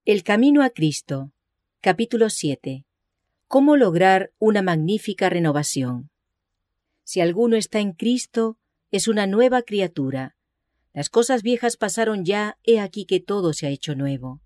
El camino a Cristo. Capítulo 7. ¿Cómo lograr una magnífica renovación? Si alguno está en Cristo, es una nueva criatura. Las cosas viejas pasaron ya, he aquí que todo se ha hecho nuevo.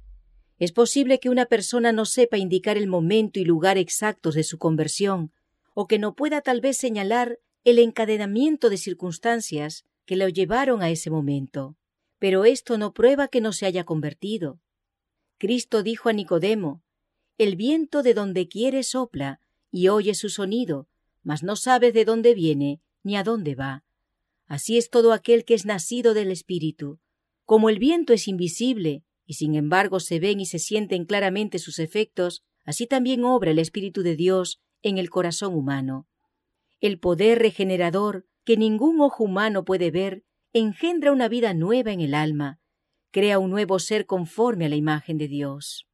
Es posible que una persona no sepa indicar el momento y lugar exactos de su conversión, o que no pueda tal vez señalar el encadenamiento de circunstancias que lo llevaron a ese momento. Pero esto no prueba que no se haya convertido. Cristo dijo a Nicodemo: «El viento de donde quiere sopla, y oye su sonido, mas no sabes de dónde viene ni a dónde va. Así es todo aquel que es nacido del Espíritu. Como el viento es invisible, y sin embargo se ven y se sienten claramente sus efectos, así también obra el Espíritu de Dios en el corazón humano. El poder regenerador, que ningún ojo humano puede ver, engendra una vida nueva en el alma, crea un nuevo ser conforme a la imagen de Dios».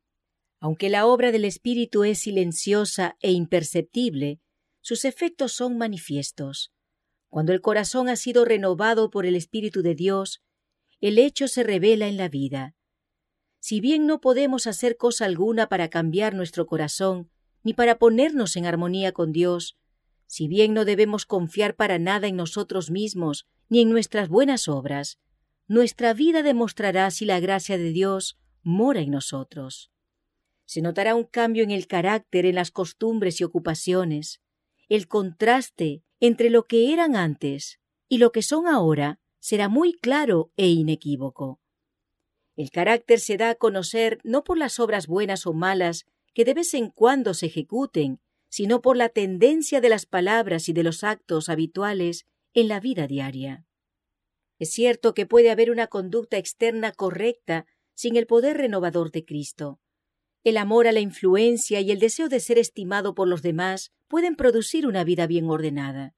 Aunque la obra del Espíritu es silenciosa e imperceptible, sus efectos son manifiestos. Cuando el corazón ha sido renovado por el Espíritu de Dios, el hecho se revela en la vida. Si bien no podemos hacer cosa alguna para cambiar nuestro corazón, ni para ponernos en armonía con Dios, si bien no debemos confiar para nada en nosotros mismos ni en nuestras buenas obras, nuestra vida demostrará si la gracia de Dios mora en nosotros. Se notará un cambio en el carácter, en las costumbres y ocupaciones. El contraste entre lo que eran antes y lo que son ahora será muy claro e inequívoco. El carácter se da a conocer no por las obras buenas o malas que de vez en cuando se ejecuten, sino por la tendencia de las palabras y de los actos habituales en la vida diaria. Es cierto que puede haber una conducta externa correcta sin el poder renovador de Cristo. El amor a la influencia y el deseo de ser estimado por los demás pueden producir una vida bien ordenada.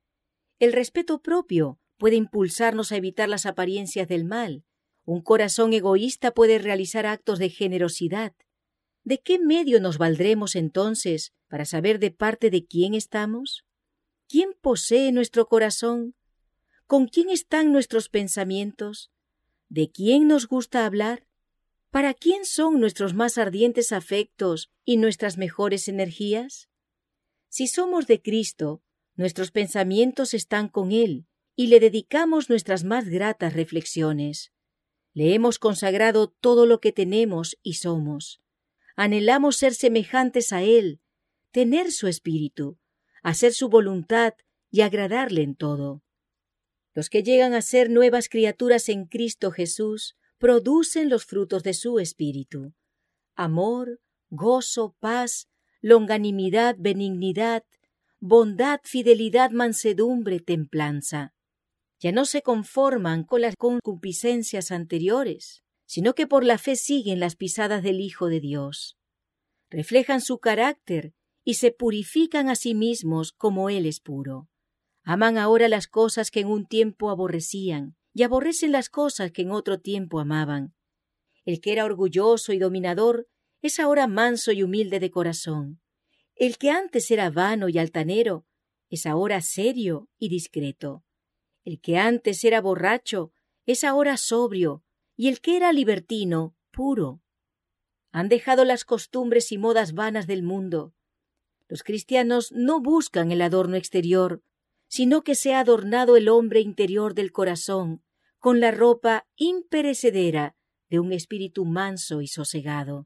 El respeto propio puede impulsarnos a evitar las apariencias del mal. Un corazón egoísta puede realizar actos de generosidad. ¿De qué medio nos valdremos entonces para saber de parte de quién estamos? ¿Quién posee nuestro corazón? ¿Con quién están nuestros pensamientos? ¿De quién nos gusta hablar? ¿Para quién son nuestros más ardientes afectos y nuestras mejores energías? Si somos de Cristo, nuestros pensamientos están con Él y le dedicamos nuestras más gratas reflexiones. Le hemos consagrado todo lo que tenemos y somos. Anhelamos ser semejantes a Él, tener su espíritu, hacer su voluntad y agradarle en todo. Los que llegan a ser nuevas criaturas en Cristo Jesús producen los frutos de su espíritu: amor, gozo, paz, longanimidad, benignidad, bondad, fidelidad, mansedumbre, templanza. Ya no se conforman con las concupiscencias anteriores, sino que por la fe siguen las pisadas del Hijo de Dios. Reflejan su carácter y se purifican a sí mismos como Él es puro. Aman ahora las cosas que en un tiempo aborrecían, y aborrecen las cosas que en otro tiempo amaban. El que era orgulloso y dominador es ahora manso y humilde de corazón. El que antes era vano y altanero es ahora serio y discreto. El que antes era borracho es ahora sobrio, y el que era libertino, puro. Han dejado las costumbres y modas vanas del mundo. Los cristianos no buscan el adorno exterior, sino que se ha adornado el hombre interior del corazón con la ropa imperecedera de un espíritu manso y sosegado.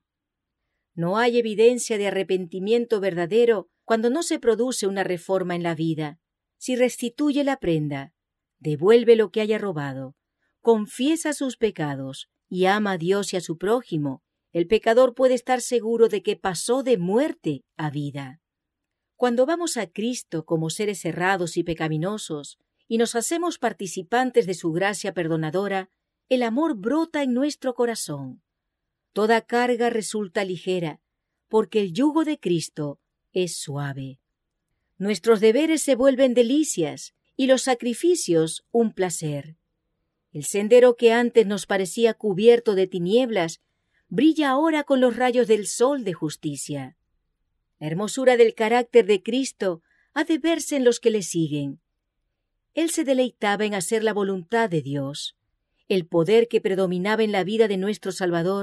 No hay evidencia de arrepentimiento verdadero cuando no se produce una reforma en la vida. Si restituye la prenda, devuelve lo que haya robado, confiesa sus pecados y ama a Dios y a su prójimo, el pecador puede estar seguro de que pasó de muerte a vida. Cuando vamos a Cristo como seres errados y pecaminosos y nos hacemos participantes de su gracia perdonadora, el amor brota en nuestro corazón. Toda carga resulta ligera, porque el yugo de Cristo es suave. Nuestros deberes se vuelven delicias y los sacrificios un placer. El sendero que antes nos parecía cubierto de tinieblas brilla ahora con los rayos del sol de justicia. La hermosura del carácter de Cristo ha de verse en los que le siguen. Él se deleitaba en hacer la voluntad de Dios. El poder que predominaba en la vida de nuestro Salvador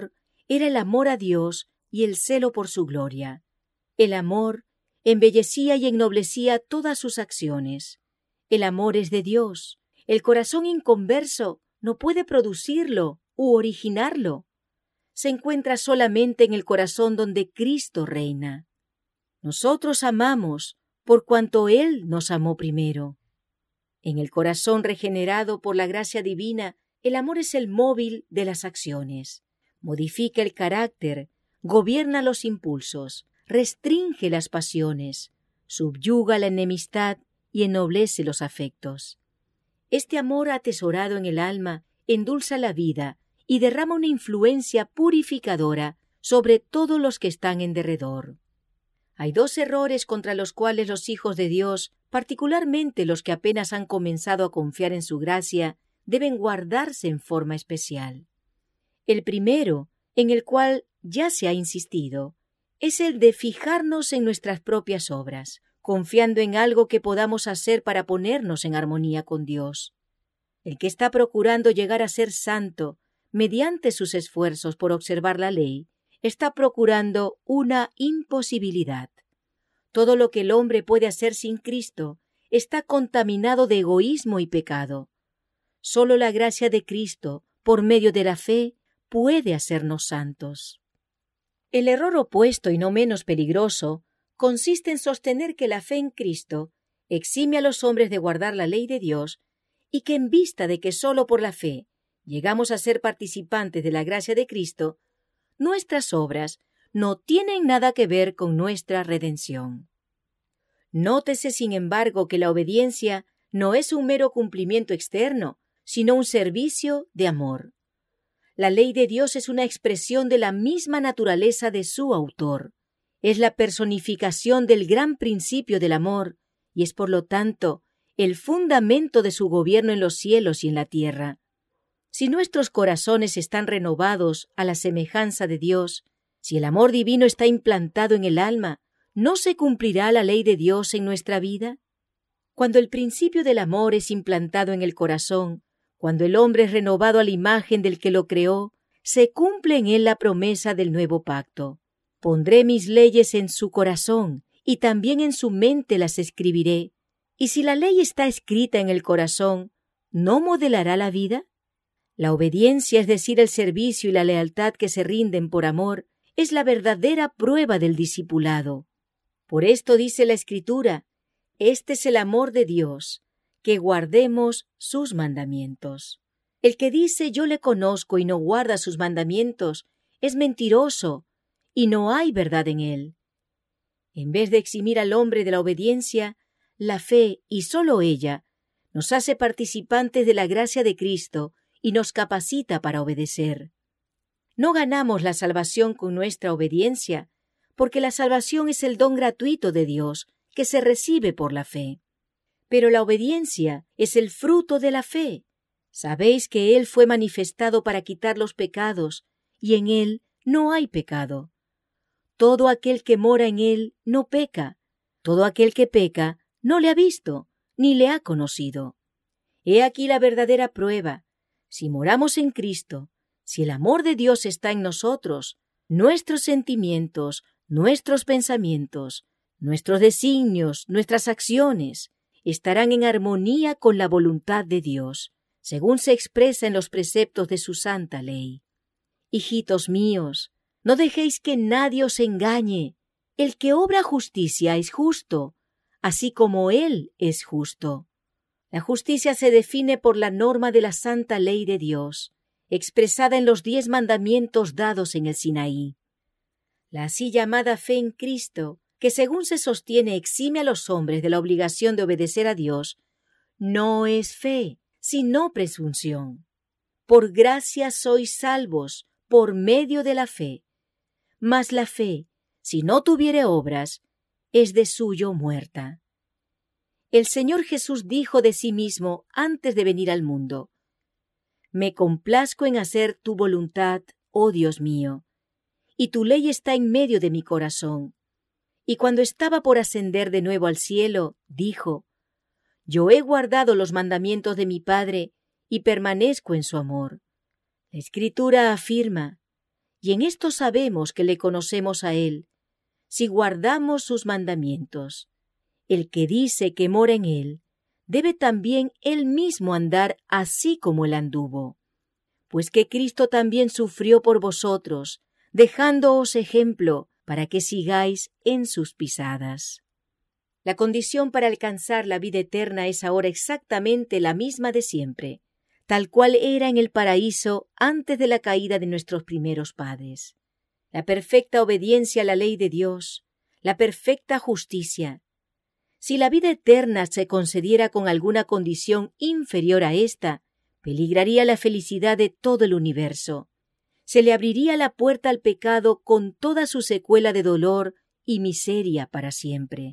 era el amor a Dios y el celo por su gloria. El amor embellecía y ennoblecía todas sus acciones. El amor es de Dios. El corazón inconverso no puede producirlo u originarlo. Se encuentra solamente en el corazón donde Cristo reina. Nosotros amamos por cuanto Él nos amó primero. En el corazón regenerado por la gracia divina, el amor es el móvil de las acciones. Modifica el carácter, gobierna los impulsos, restringe las pasiones, subyuga la enemistad y ennoblece los afectos. Este amor atesorado en el alma endulza la vida y derrama una influencia purificadora sobre todos los que están en derredor. Hay dos errores contra los cuales los hijos de Dios, particularmente los que apenas han comenzado a confiar en su gracia, deben guardarse en forma especial. El primero, en el cual ya se ha insistido, es el de fijarnos en nuestras propias obras, confiando en algo que podamos hacer para ponernos en armonía con Dios. El que está procurando llegar a ser santo mediante sus esfuerzos por observar la ley, está procurando una imposibilidad. Todo lo que el hombre puede hacer sin Cristo está contaminado de egoísmo y pecado. Solo la gracia de Cristo, por medio de la fe, puede hacernos santos. El error opuesto y no menos peligroso consiste en sostener que la fe en Cristo exime a los hombres de guardar la ley de Dios y que en vista de que solo por la fe llegamos a ser participantes de la gracia de Cristo, nuestras obras no tienen nada que ver con nuestra redención. Nótese, sin embargo, que la obediencia no es un mero cumplimiento externo, sino un servicio de amor. La ley de Dios es una expresión de la misma naturaleza de su autor. Es la personificación del gran principio del amor y es, por lo tanto, el fundamento de su gobierno en los cielos y en la tierra. Si nuestros corazones están renovados a la semejanza de Dios, si el amor divino está implantado en el alma, ¿no se cumplirá la ley de Dios en nuestra vida? Cuando el principio del amor es implantado en el corazón, cuando el hombre es renovado a la imagen del que lo creó, se cumple en él la promesa del nuevo pacto. Pondré mis leyes en su corazón y también en su mente las escribiré. Y si la ley está escrita en el corazón, ¿no modelará la vida? La obediencia, es decir, el servicio y la lealtad que se rinden por amor, es la verdadera prueba del discipulado. Por esto dice la Escritura, este es el amor de Dios, que guardemos sus mandamientos. El que dice yo le conozco y no guarda sus mandamientos, es mentiroso, y no hay verdad en él. En vez de eximir al hombre de la obediencia, la fe, y sólo ella, nos hace participantes de la gracia de Cristo y nos capacita para obedecer. No ganamos la salvación con nuestra obediencia, porque la salvación es el don gratuito de Dios que se recibe por la fe. Pero la obediencia es el fruto de la fe. Sabéis que Él fue manifestado para quitar los pecados, y en Él no hay pecado. Todo aquel que mora en Él no peca. Todo aquel que peca no le ha visto, ni le ha conocido. He aquí la verdadera prueba. Si moramos en Cristo, si el amor de Dios está en nosotros, nuestros sentimientos, nuestros pensamientos, nuestros designios, nuestras acciones, estarán en armonía con la voluntad de Dios, según se expresa en los preceptos de su santa ley. Hijitos míos, no dejéis que nadie os engañe. El que obra justicia es justo, así como Él es justo. La justicia se define por la norma de la santa ley de Dios, expresada en los 10 mandamientos dados en el Sinaí. La así llamada fe en Cristo, que según se sostiene exime a los hombres de la obligación de obedecer a Dios, no es fe, sino presunción. Por gracia sois salvos, por medio de la fe. Mas la fe, si no tuviere obras, es de suyo muerta. El Señor Jesús dijo de sí mismo antes de venir al mundo, «Me complazco en hacer tu voluntad, oh Dios mío, y tu ley está en medio de mi corazón». Y cuando estaba por ascender de nuevo al cielo, dijo, «Yo he guardado los mandamientos de mi Padre y permanezco en su amor». La Escritura afirma, y en esto sabemos que le conocemos a Él, si guardamos sus mandamientos. El que dice que mora en Él, debe también Él mismo andar así como Él anduvo. Pues que Cristo también sufrió por vosotros, dejándoos ejemplo para que sigáis en sus pisadas. La condición para alcanzar la vida eterna es ahora exactamente la misma de siempre, tal cual era en el paraíso antes de la caída de nuestros primeros padres. La perfecta obediencia a la ley de Dios, la perfecta justicia. Si la vida eterna se concediera con alguna condición inferior a esta, peligraría la felicidad de todo el universo. Se le abriría la puerta al pecado con toda su secuela de dolor y miseria para siempre.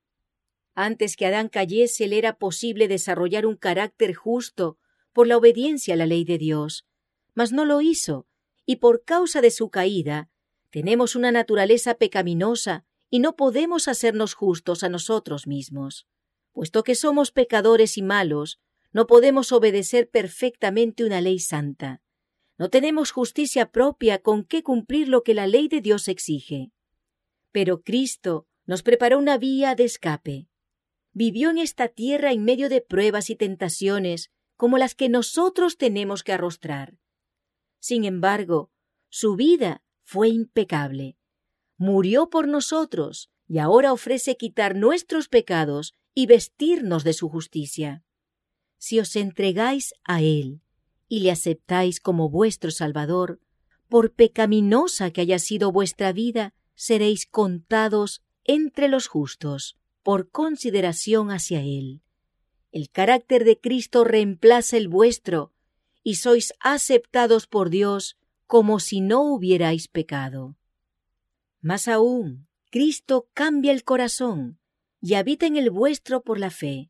Antes que Adán cayese, le era posible desarrollar un carácter justo por la obediencia a la ley de Dios, mas no lo hizo, y por causa de su caída, tenemos una naturaleza pecaminosa y no podemos hacernos justos a nosotros mismos. Puesto que somos pecadores y malos, no podemos obedecer perfectamente una ley santa. No tenemos justicia propia con que cumplir lo que la ley de Dios exige. Pero Cristo nos preparó una vía de escape. Vivió en esta tierra en medio de pruebas y tentaciones como las que nosotros tenemos que arrostrar. Sin embargo, su vida fue impecable. Murió por nosotros y ahora ofrece quitar nuestros pecados y vestirnos de su justicia. Si os entregáis a Él y le aceptáis como vuestro Salvador, por pecaminosa que haya sido vuestra vida, seréis contados entre los justos, por consideración hacia Él. El carácter de Cristo reemplaza el vuestro, y sois aceptados por Dios como si no hubierais pecado. Más aún, Cristo cambia el corazón y habita en el vuestro por la fe.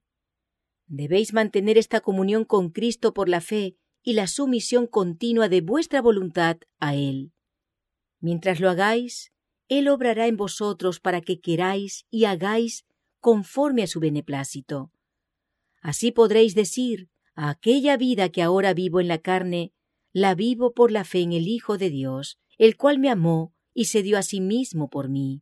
Debéis mantener esta comunión con Cristo por la fe y la sumisión continua de vuestra voluntad a Él. Mientras lo hagáis, Él obrará en vosotros para que queráis y hagáis conforme a su beneplácito. Así podréis decir, a aquella vida que ahora vivo en la carne, la vivo por la fe en el Hijo de Dios, el cual me amó y se dio a sí mismo por mí.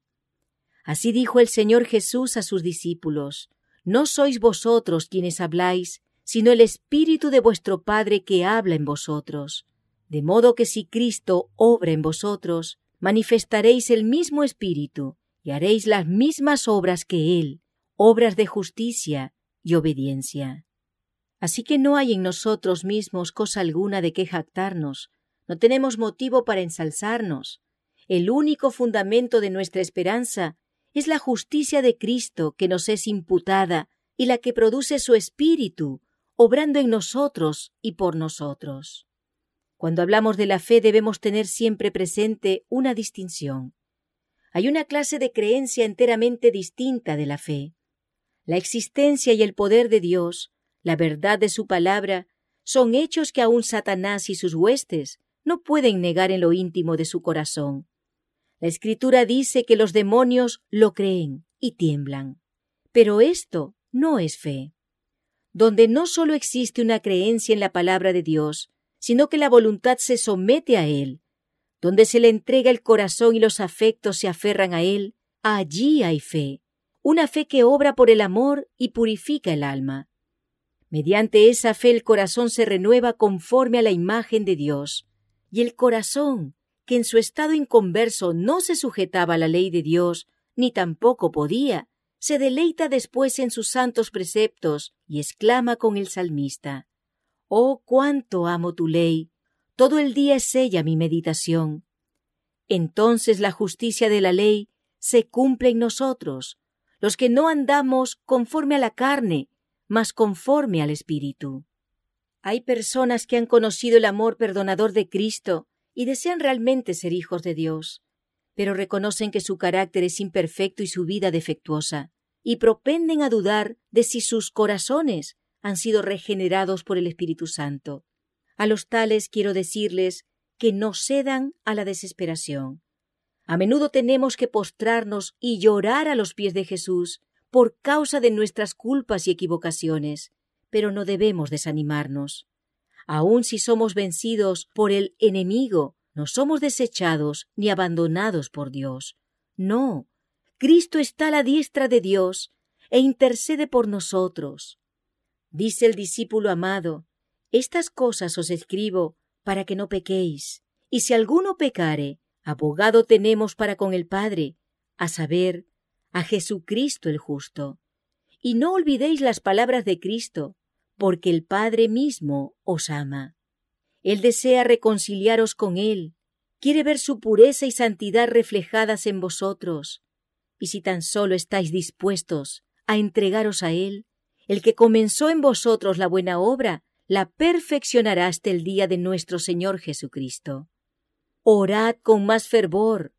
Así dijo el Señor Jesús a sus discípulos: no sois vosotros quienes habláis, sino el Espíritu de vuestro Padre que habla en vosotros. De modo que si Cristo obra en vosotros, manifestaréis el mismo Espíritu y haréis las mismas obras que Él, obras de justicia y obediencia. Así que no hay en nosotros mismos cosa alguna de que jactarnos, no tenemos motivo para ensalzarnos. El único fundamento de nuestra esperanza es la justicia de Cristo que nos es imputada y la que produce su Espíritu, obrando en nosotros y por nosotros. Cuando hablamos de la fe debemos tener siempre presente una distinción. Hay una clase de creencia enteramente distinta de la fe. La existencia y el poder de Dios, la verdad de su palabra, son hechos que aún Satanás y sus huestes no pueden negar en lo íntimo de su corazón. La Escritura dice que los demonios lo creen y tiemblan. Pero esto no es fe. Donde no solo existe una creencia en la palabra de Dios, sino que la voluntad se somete a Él, donde se le entrega el corazón y los afectos se aferran a Él, allí hay fe, una fe que obra por el amor y purifica el alma. Mediante esa fe el corazón se renueva conforme a la imagen de Dios, y el corazón, que en su estado inconverso no se sujetaba a la ley de Dios, ni tampoco podía, se deleita después en sus santos preceptos y exclama con el salmista: «Oh, cuánto amo tu ley, todo el día es ella mi meditación». Entonces la justicia de la ley se cumple en nosotros, los que no andamos conforme a la carne, mas conforme al Espíritu. Hay personas que han conocido el amor perdonador de Cristo y desean realmente ser hijos de Dios, pero reconocen que su carácter es imperfecto y su vida defectuosa, y propenden a dudar de si sus corazones han sido regenerados por el Espíritu Santo. A los tales quiero decirles que no cedan a la desesperación. A menudo tenemos que postrarnos y llorar a los pies de Jesús por causa de nuestras culpas y equivocaciones, pero no debemos desanimarnos. Aun si somos vencidos por el enemigo, No somos desechados ni abandonados por Dios. No, Cristo está a la diestra de Dios e intercede por nosotros. Dice el discípulo amado: estas cosas os escribo para que no pequéis. Y si alguno pecare, abogado tenemos para con el Padre, a saber, a Jesucristo el justo. Y no olvidéis las palabras de Cristo, porque el Padre mismo os ama. Él desea reconciliaros con Él, quiere ver su pureza y santidad reflejadas en vosotros. Y si tan solo estáis dispuestos a entregaros a Él, el que comenzó en vosotros la buena obra, la perfeccionará hasta el día de nuestro Señor Jesucristo. Orad con más fervor,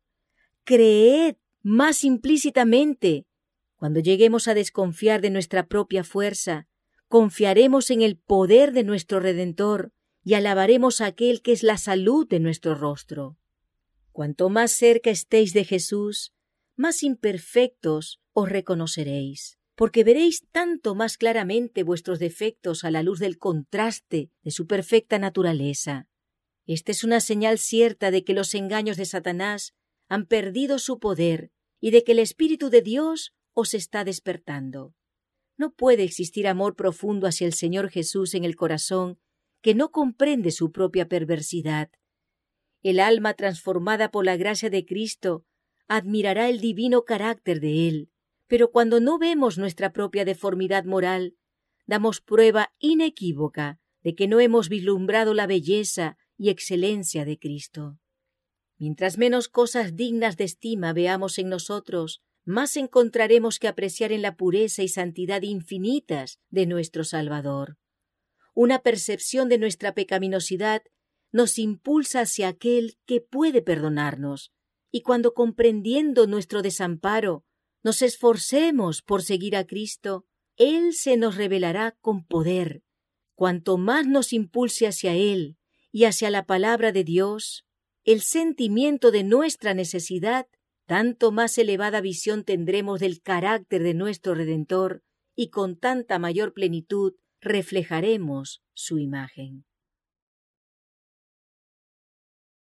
creed más implícitamente. Cuando lleguemos a desconfiar de nuestra propia fuerza, confiaremos en el poder de nuestro Redentor y alabaremos a aquel que es la salud de nuestro rostro. Cuanto más cerca estéis de Jesús, más imperfectos os reconoceréis, porque veréis tanto más claramente vuestros defectos a la luz del contraste de su perfecta naturaleza. Esta es una señal cierta de que los engaños de Satanás han perdido su poder y de que el Espíritu de Dios os está despertando. No puede existir amor profundo hacia el Señor Jesús en el corazón que no comprende su propia perversidad. El alma transformada por la gracia de Cristo admirará el divino carácter de Él, pero cuando no vemos nuestra propia deformidad moral, damos prueba inequívoca de que no hemos vislumbrado la belleza y excelencia de Cristo. Mientras menos cosas dignas de estima veamos en nosotros, más encontraremos que apreciar en la pureza y santidad infinitas de nuestro Salvador. Una percepción de nuestra pecaminosidad nos impulsa hacia aquel que puede perdonarnos, y cuando comprendiendo nuestro desamparo, nos esforcemos por seguir a Cristo, Él se nos revelará con poder. Cuanto más nos impulse hacia Él y hacia la palabra de Dios, el sentimiento de nuestra necesidad, tanto más elevada visión tendremos del carácter de nuestro Redentor y con tanta mayor plenitud reflejaremos su imagen.